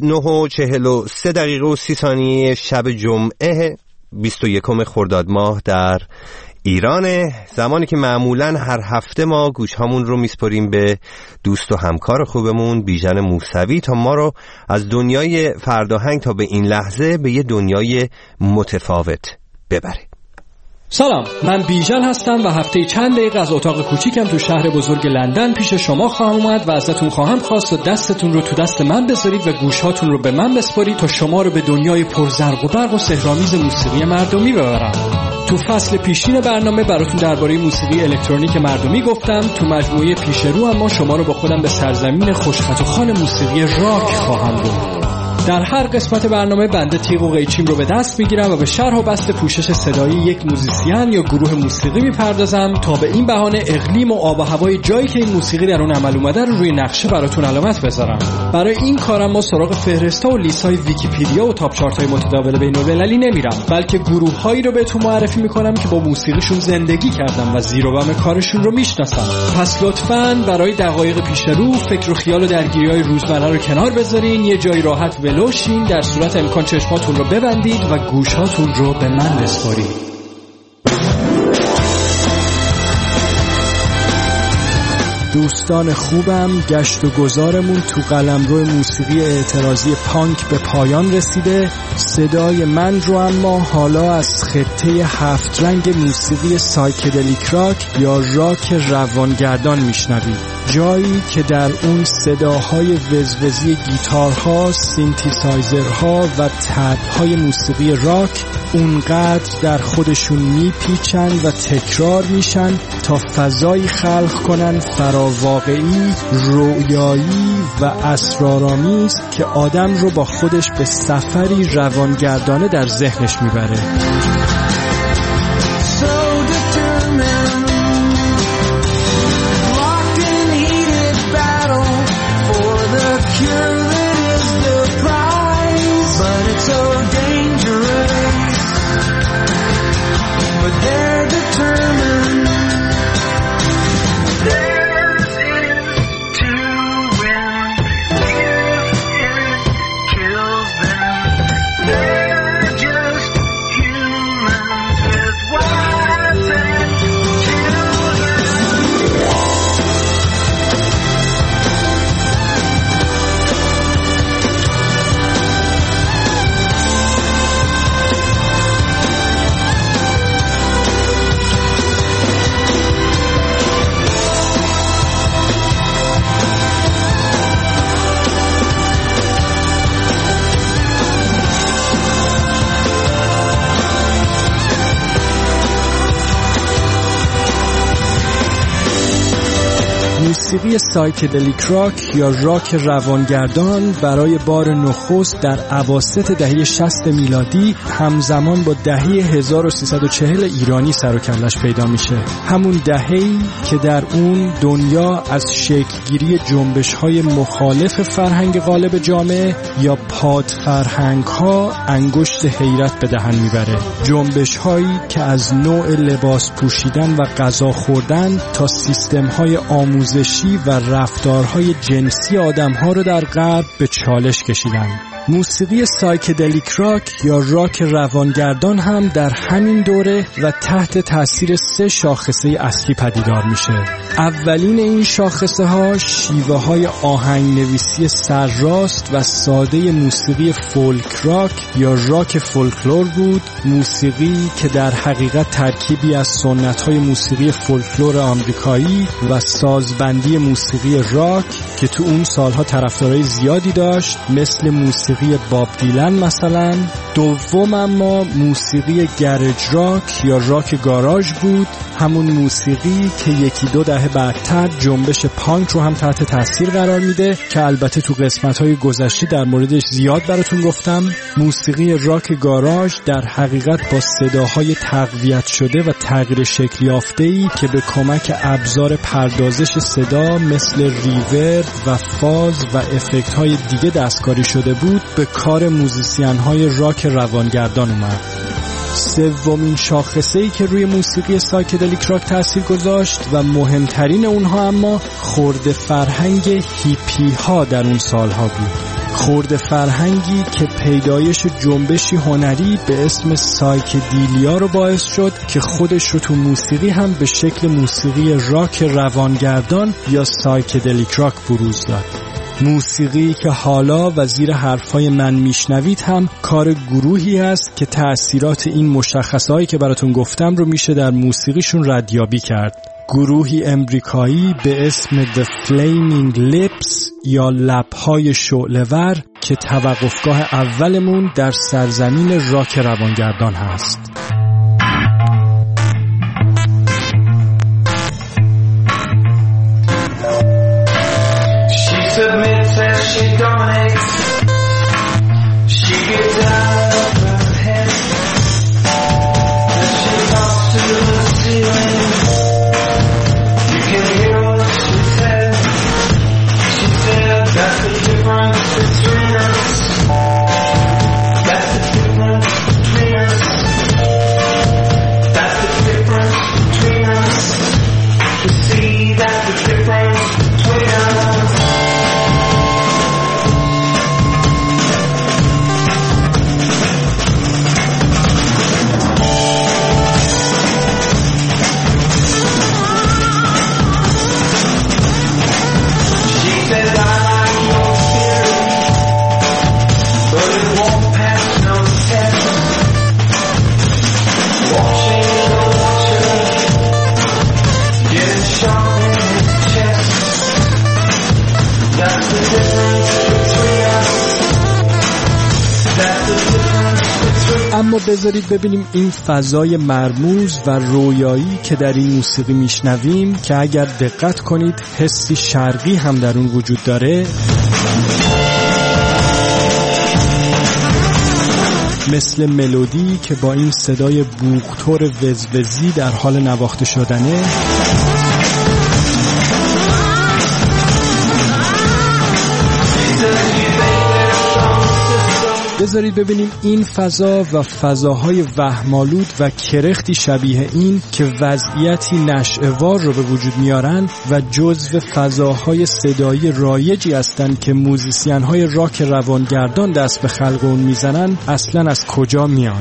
9:43 شب جمعه 21 خرداد ماه در ایرانه، زمانی که معمولاً هر هفته ما گوشهامون رو میسپریم به دوست و همکار خوبمون بیژن موسوی تا ما رو از دنیای فرداهنگ تا به این لحظه به یه دنیای متفاوت ببره. سلام، من بیژن هستم و هفته چند دقیقه از اتاق کوچیکم تو شهر بزرگ لندن پیش شما خواهم اومد و ازتون خواهم خواست و دستتون رو تو دست من بذارید و گوشهاتون رو به من بسپارید تا شما رو به دنیای پرزرق و برق و سحرآمیز موسیقی مردمی ببرم. تو فصل پیشین برنامه براتون درباره موسیقی الکترونیک مردمی گفتم. تو مجموعه پیش رو اما شما رو با خودم به سرزمین خوشخط و خوان موسیقی راک خواهم برد. در هر قسمت برنامه بنده تیغ و قیچیم رو به دست میگیرم و به شرح و بسط پوشش صدایی یک موزیسین یا گروه موسیقی میپردازم تا به این بهانه اقلیم و آب و هوای جایی که این موسیقی در اون عمل اومده رو روی نقشه براتون علامت بذارم. برای این کارم ما سراغ فهرست‌ها و لیست‌های ویکی‌پدیا و تاپ چارت‌های متداول بین‌المللی نمیرم، بلکه گروه‌هایی رو بهتون معرفی میکنم که با موسیقیشون زندگی کردم و زیر و بم کارشون رو میشناسم. پس لطفاً برای دقایق پیش رو فکر و خیال و درگیری‌های روزمره رو کنار بذارین، یه جای راحت ولوشین، در صورت امکان چشماتون رو ببندید و گوشاتون رو به من بسپارید. دوستان خوبم، گشت و گذارمون تو قلمرو موسیقی اعتراضی پانک به پایان رسیده. صدای من رو اما حالا از خطه 7 رنگ موسیقی سایکدلیک راک یا راک روانگردان میشنوید، جایی که در اون صداهای وزوزی گیتارها، سینتیسایزرها و تب‌های موسیقی راک اونقدر در خودشون میپیچن و تکرار میشن تا فضایی خلق کنن فراواقعی، رویایی و اسرارآمیز که آدم رو با خودش به سفری روانگردانه در ذهنش میبره. موسیقی سایکدلیک راک یا راک روانگردان برای بار نخست در اواسط دهه 60 میلادی همزمان با دهه 1340 ایرانی سر و کلش پیدا میشه. همون دهه‌ای که در اون دنیا از شکلگیری جنبش‌های مخالف فرهنگ غالب جامعه یا پاد فرهنگ‌ها انگشت حیرت به دهن میبره. جنبش‌هایی که از نوع لباس پوشیدن و غذا خوردن تا سیستم‌های آموزشی و رفتارهای جنسی آدم‌ها رو در غرب به چالش کشیدن. موسیقی سایکدلیک راک یا راک روانگردان هم در همین دوره و تحت تاثیر 3 شاخصه اصلی پدیدار میشه. اولین این شاخصه ها شیوه های آهنگ نویسی سرراست و ساده موسیقی فولک راک یا راک فولکلور بود، موسیقی که در حقیقت ترکیبی از سنت های موسیقی فولکلور آمریکایی و سازبندی موسیقی راک که تو اون سالها طرفدارای زیادی داشت، مثل موسیقی باب دیلن مثلا. دوم اما موسیقی گرج راک یا راک گاراژ بود، همون موسیقی که 1-2 دهه بعدتر جنبش پانک رو هم تحت تاثیر قرار میده که البته تو قسمت‌های گذشته در موردش زیاد براتون گفتم. موسیقی راک گاراژ در حقیقت با صداهای تقویت شده و تغییر شکل یافته‌ای که به کمک ابزار پردازش صدا مثل ریورب و فاز و افکت‌های دیگه دستکاری شده بود به کار موزیسین‌های راک روانگردان اومد. سومین شاخصه‌ای که روی موسیقی سایکدلیک راک تأثیر گذاشت و مهمترین اونها اما خرد فرهنگ هیپی ها در اون سالها بود. خرد فرهنگی که پیدایش جنبشی هنری به اسم سایکدیلیا رو باعث شد که خودش رو تو موسیقی هم به شکل موسیقی راک روانگردان یا سایکدلیک راک بروز داد. موسیقی که حالا و زیر حرفای من میشنوید هم کار گروهی است که تأثیرات این مشخصهایی که براتون گفتم رو میشه در موسیقیشون ردیابی کرد. گروهی امریکایی به اسم The Flaming Lips یا لبهای شعله‌ور که توقفگاه اولمون در سرزمین راک روانگردان هست. Submits as she dominates. She gets out of her head as she talks to the ceiling. You can hear what she said. She said that's the difference between us. That's the difference between us. اما بذارید ببینیم این فضای مرموز و رویایی که در این موسیقی میشنویم که اگر دقت کنید حسی شرقی هم در اون وجود داره، مثل ملودی که با این صدای بوقتور وزوزی در حال نواخته شدنه، بذارید ببینیم این فضا و فضاهای وهم‌آلود و کرختی شبیه این که وضعیتی نشئه‌وار رو به وجود میارن و جزو فضاهای صدایی رایجی هستن که موزیسین‌های راک روانگردان دست به خلق اون میزنن، اصلاً از کجا میان؟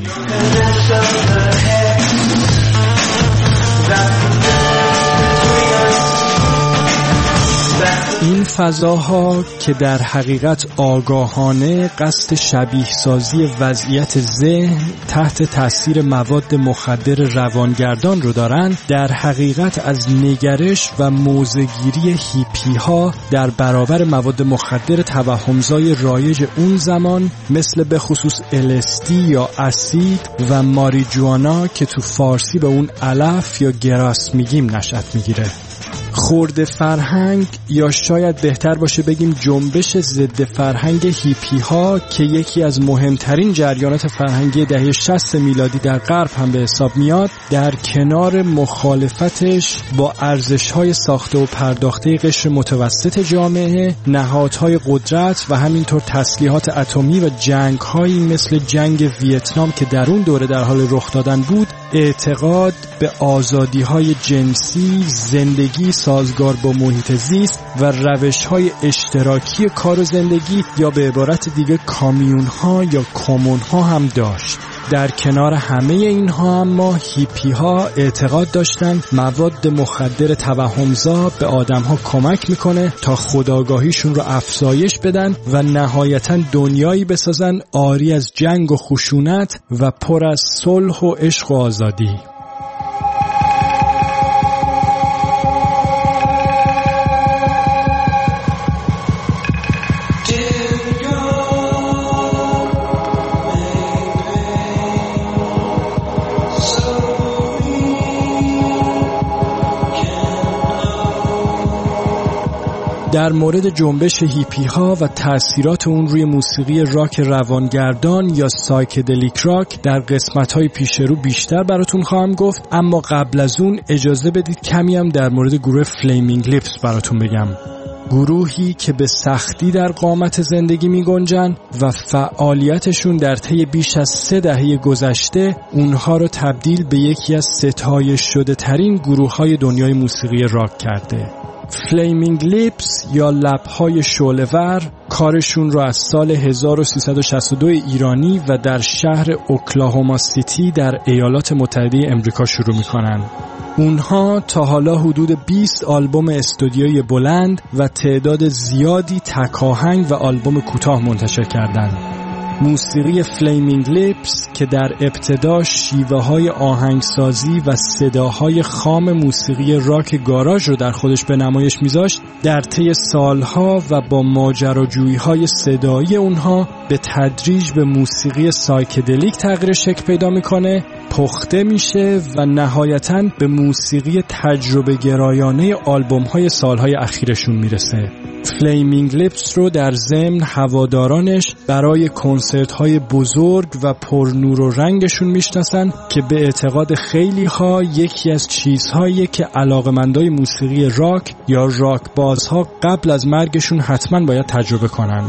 این فضاها که در حقیقت آگاهانه قصد شبیه سازی وضعیت ذهن تحت تاثیر مواد مخدر روانگردان رو دارن، در حقیقت از نگرش و موضع‌گیری هیپی ها در برابر مواد مخدر توهمزای رایج اون زمان مثل به خصوص LSD یا اسید و ماریجوانا که تو فارسی به اون علف یا گراس میگیم نشأت میگیره. خورد فرهنگ یا شاید بهتر باشه بگیم جنبش ضد فرهنگ هیپی ها که یکی از مهمترین جریانات فرهنگی دهه 60 میلادی در غرب هم به حساب میاد، در کنار مخالفتش با ارزش‌های ساخته و پرداخته قشر متوسط جامعه، نهادهای قدرت و همینطور تسلیحات اتمی و جنگ‌هایی مثل جنگ ویتنام که در اون دوره در حال رخ دادن بود، اعتقاد به آزادی‌های جنسی، زندگی سازگار با محیط زیست و روش‌های اشتراکی کار و زندگی یا به عبارت دیگه کامیون‌ها یا کمون‌ها هم داشت. در کنار همه اینها اما هیپی ها اعتقاد داشتند مواد مخدر توهمزا به آدم ها کمک میکنه تا خودآگاهیشون رو افزایش بدن و نهایتاً دنیایی بسازن عاری از جنگ و خشونت و پر از صلح و عشق و آزادی. در مورد جنبش هیپی ها و تأثیرات اون روی موسیقی راک روانگردان یا سایکدلیک راک در قسمت های پیش رو بیشتر براتون خواهم گفت، اما قبل از اون اجازه بدید کمی هم در مورد گروه فلیمینگ لیپس براتون بگم. گروهی که به سختی در قامت زندگی می گنجن و فعالیتشون در طی بیش از 3 دهه گذشته اونها رو تبدیل به یکی از ستایش شده ترین گروه های دنیای موسیقی راک کرده. فلیمینگ لیپس یا لب‌های شعله‌ور کارشون رو از سال 1362 ایرانی و در شهر اوکلاهوما سیتی در ایالات متحده امریکا شروع می‌کنن. اونها تا حالا حدود 20 آلبوم استودیویی بلند و تعداد زیادی تک آهنگ و آلبوم کوتاه منتشر کردند. موسیقی فلیمینگ لیپس که در ابتدا شیوه‌های آهنگسازی و صداهای خام موسیقی راک گاراژ رو در خودش به نمایش میذاشت، در طی سالها و با ماجراجویی‌های صدایی اونها به تدریج به موسیقی سایکدلیک تغییر شکل پیدا میکنه، پخته میشه و نهایتاً به موسیقی تجربه گرایانه آلبوم‌های سالهای اخیرشون میرسه. فلیمینگ لیپس رو در ضمن هوادارانش برای کنسرت‌های بزرگ و پرنور و رنگشون میشناسن که به اعتقاد خیلی‌ها یکی از چیزهایی که علاقه‌مندای موسیقی راک یا راک بازها قبل از مرگشون حتماً باید تجربه کنن.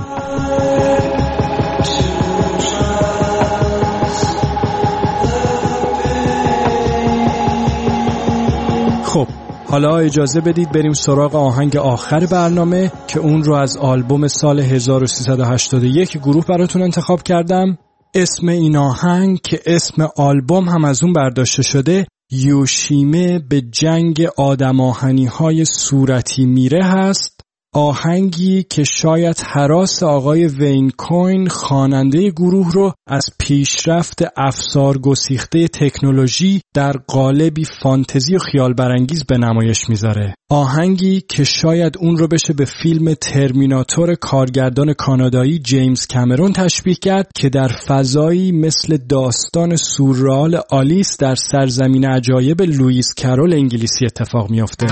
خب حالا اجازه بدید بریم سراغ آهنگ آخر برنامه که اون رو از آلبوم سال 1381 گروه براتون انتخاب کردم. اسم این آهنگ که اسم آلبوم هم از اون برداشته شده، یوشیمه به جنگ آدم آهنی های صورتی میره هست. آهنگی که شاید هراس آقای وین کوین خواننده گروه رو از پیشرفت افسار گسیخته تکنولوژی در قالبی فانتزی و خیال برانگیز به نمایش میذاره. آهنگی که شاید اون رو بشه به فیلم ترمیناتور کارگردان کانادایی جیمز کامرون تشبیه کرد که در فضایی مثل داستان سورئال آلیس در سرزمین عجایب لوئیس کرول انگلیسی اتفاق میفته.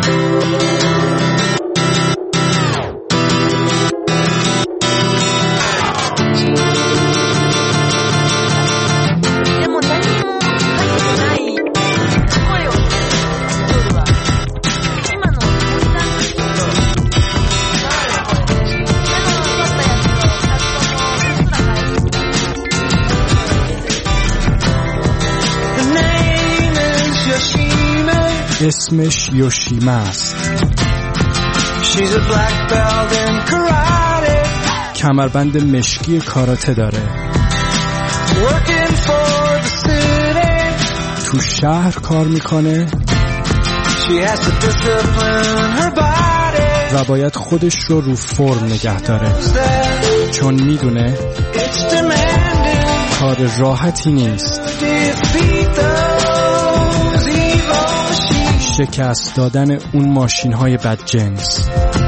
اسمش یوشیما است. کمربند مشکی کاراته داره. تو شهر کار میکنه و باید خودش رو فرم نگه داره، چون میدونه کار راحتی نیست. شکست دادن اون ماشین های بدجنس.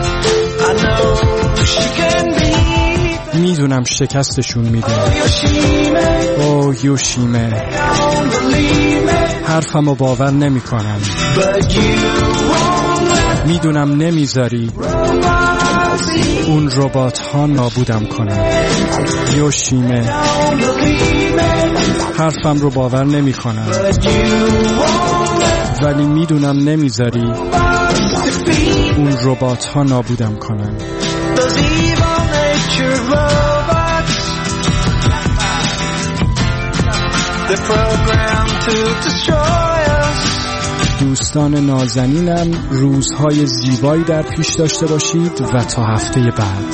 میدونم شکستشون میده. او یوشیمه، حرفمو باور نمی کنم. میدونم نمیذاری اون ربات ها نابودم کنن. یوشیمه، حرفم رو باور نمی کنم، ولی میدونم نمیذاری اون ربات ها نابودم کنن. دوستان نازنینم، روزهای زیبایی در پیش داشته باشید و تا هفته بعد.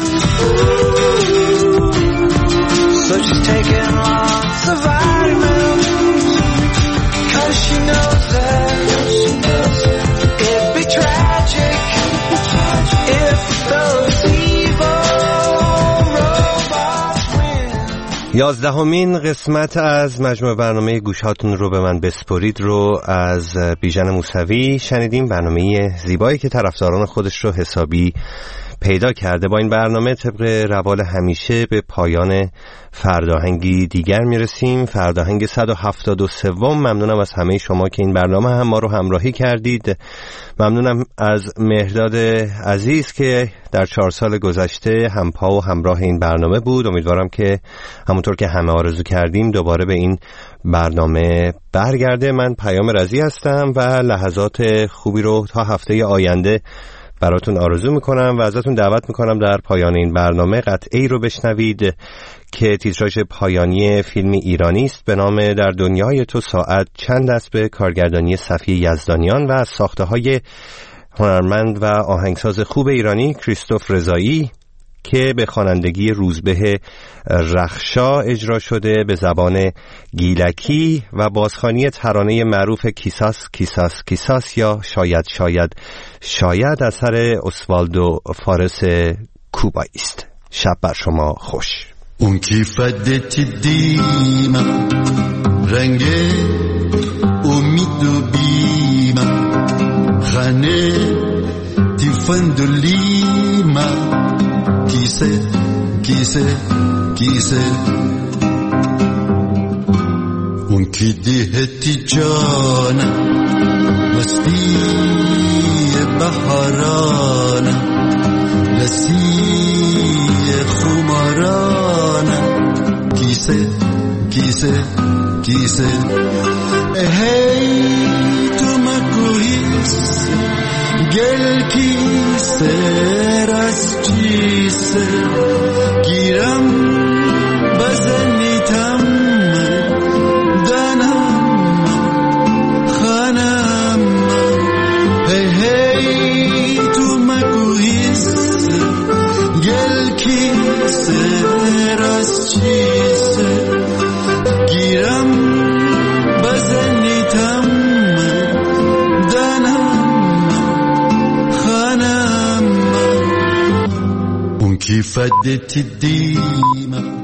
یازدهمین قسمت از مجموعه برنامه گوشاتون رو به من بسپرید رو از بیژن موسوی شنیدیم. برنامه زیبایی که طرفداران خودش رو حسابی پیدا کرده. با این برنامه طبق روال همیشه به پایان فرداهنگی دیگر میرسیم، فرداهنگ 173. ممنونم از همه شما که این برنامه هم ما رو همراهی کردید. ممنونم از مهرداد عزیز که در 4 سال گذشته همپا و همراه این برنامه بود. امیدوارم که همونطور که همه آرزو کردیم دوباره به این برنامه برگرده. من پیام رضی هستم و لحظات خوبی رو تا هفته آینده براتون آرزو میکنم و ازتون دعوت میکنم در پایان این برنامه قطعه‌ای رو بشنوید که تیتراژ پایانی فیلمی ایرانی است به نام در دنیای تو ساعت چند است، به کارگردانی صفی یزدانیان و از ساخته‌های هنرمند و آهنگساز خوب ایرانی کریستوف رضایی که به خوانندگی روزبه رخشا اجرا شده به زبان گیلکی و بازخوانی ترانه معروف کیساس کیساس کیساس یا شاید شاید شاید اثر اسوالدو فارس کوبایی است. شب بر شما خوش. اون کیفدتی دیما رنگ امید و بیما خانه تیفندلیما کیسه کیسه کیسه اون کی دهتی جانا مستی بهارانا لسی خمارانا کیسه کیسه کیسه هی تو مکویس گل کیسه راست چیسه گیرم بزنیتم دانم خانم هی تو مکویس گل کیسه راست چیسه گیرم بزنیتم دانم خانم faddetti dima